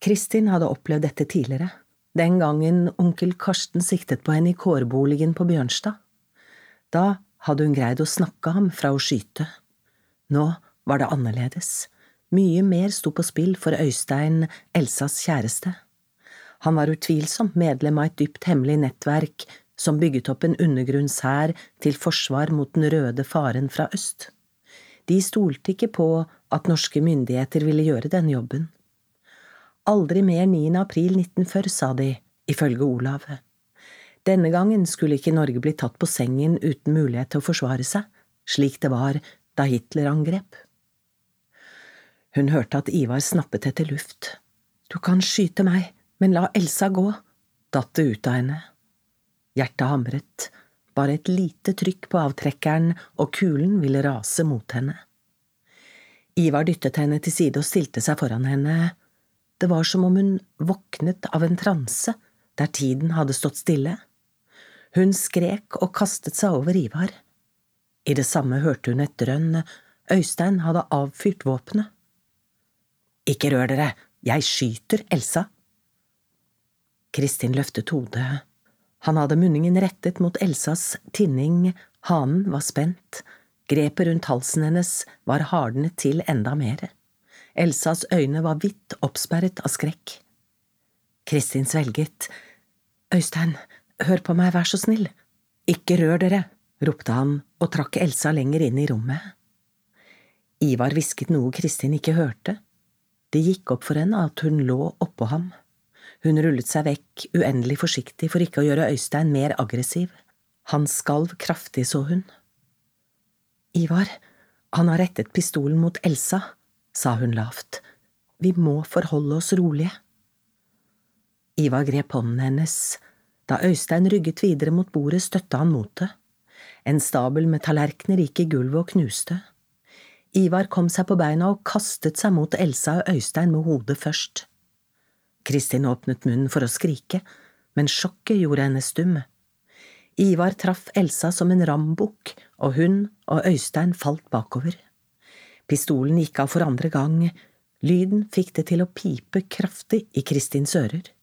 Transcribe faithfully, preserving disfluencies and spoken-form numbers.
Kristin hadde opplevd dette tidligere, den gangen onkel Karsten siktet på henne i kårboligen på Bjørnstad. Da hadde hun greid å snakke ham fra å skyte. Nå var det annerledes. Mye mer sto på spill for Øystein, Elsas kjæreste. Han var utvilsomt medlem av et dypt hemmelig nettverk som bygget opp en undergrunnshær til forsvar mot den røde faren fra øst. De stolte ikke på at norske myndigheter ville gjøre den jobben. Aldri mer niende april nitten førti, sa de, ifølge Olav. Denne gangen skulle ikke Norge bli tatt på sengen uten mulighet til å forsvare seg, slik det var da Hitler angrep. Hun hørte at Ivar snappet etter luft. Du kan skyte meg, men la Elsa gå, datt det ut av henne. Hjertet hamret, bare et lite trykk på avtrekkeren, og kulen ville rase mot henne. Ivar dyttet henne til side og stilte seg foran henne. Det var som om hun våknet av en transe, der tiden hadde stått stille. Hun skrek og kastet seg over Ivar. I det samme hørte hun et drønn. Øystein hadde avfyrt våpenet. Ikke rør dere, jeg skyter Elsa. Kristin løftet hodet. Han hadde munningen rettet mot Elsas tinning, hanen var spent. Grepet rundt halsen hennes var hardnet til enda mer. Elsas øyne var vidt oppsperret av skrekk. Kristin svelget. Øystein, hør på meg, vær så snill. Ikke rør dere, ropte han og trakk Elsa lenger inn i rommet. Ivar hvisket noe Kristin ikke hørte. Det gikk opp for henne at hun lå oppå ham. Hun rullet seg vekk, uendelig forsiktig for ikke å gjøre Øystein mer aggressiv. Han skalv kraftig, så hun. Ivar, han har rettet pistolen mot Elsa, sa hun lavt. Vi må forholde oss rolige. Ivar grep hånden hennes. Da Øystein rygget videre mot bordet, støtte han mot det. En stabel med tallerkener gikk i gulvet og knuste. Ivar kom seg på beina og kastet seg mot Elsa og Øystein med hodet først. Kristin åpnet munnen for å skrike, men sjokket gjorde henne stum. Ivar traff Elsa som en rambukk, og hun og Øystein falt bakover. Pistolen gikk av for andre gang. Lyden fikk det til å pipe kraftig i Kristins ører.